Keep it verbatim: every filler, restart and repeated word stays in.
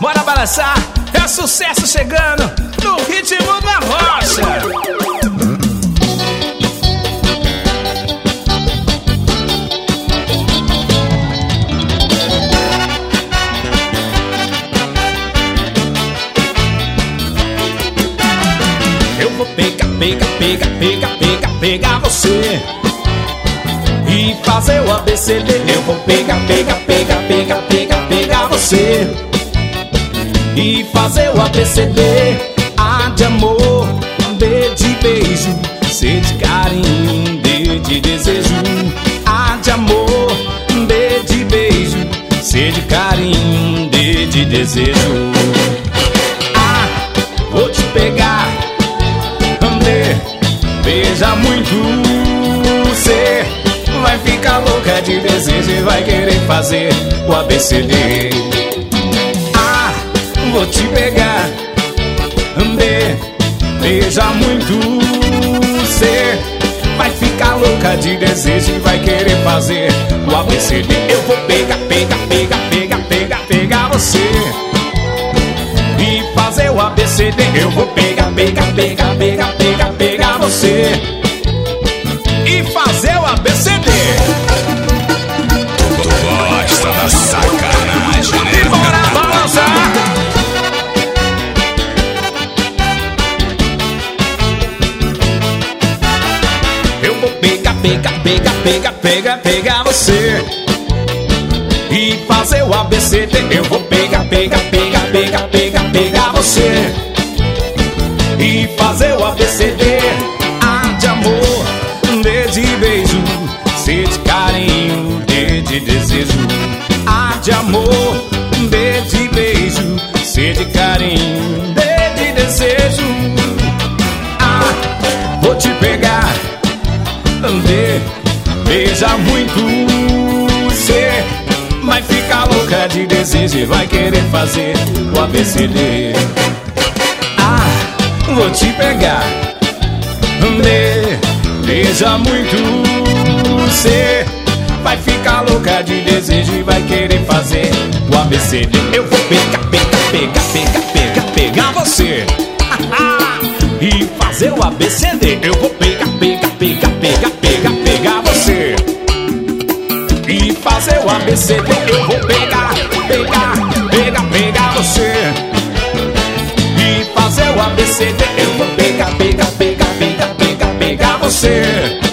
bora balançar. É sucesso chegando no ritmo da rocha. Eu vou pegar, pegar, pegar, pegar, pegar, pegar você e fazer o A B C D. Eu vou pegar, pegar, pegar, pegar, pegar, pegar você e fazer o A B C D. A de amor, B de beijo, C de carinho, D de desejo. A de amor, B de beijo, C de carinho, D de desejo. A, vou te pegar, B, beija muito, C, vai ficar louca de desejo e vai querer fazer o A B C D. A, vou te pegar, B, beija muito, C, vai ficar louca de desejo e vai querer fazer o A B C D. Eu vou pegar, pegar, pegar, pegar, pegar, pegar você e fazer o A B C D. Eu vou pegar, pegar, pegar, pegar, pegar, pegar você e fazer o A B C D. Tu gosta da sacanagem, né? E bora balançar. Eu vou pegar, pegar, pegar, pegar, pegar, pegar você e fazer o A B C D. Eu vou pegar, pegar, pegar, pegar, pegar, pegar você e fazer o A B C D. A de amor, D de beijo, C de carinho, D de desejo. A de amor, B de beijo, C de carinho, D de desejo. A, vou te pegar, B, beija muito, C, vai ficar louca de desejo e vai querer fazer o A B C D. A, vou te pegar, B, beija muito, C, vai ficar louca de desejo e vai querer fazer o A B C D. Eu vou pegar, pegar, pegar, pegar, pegar, pegar você e fazer o A B C D. Eu vou pegar, pegar, pegar, pegar, pegar, pegar você e fazer o A B C D. Eu vou pegar, pegar, pegar, pegar você e fazer o A B C D. Eu vou pegar, pegar, pegar, pegar, pegar, pegar você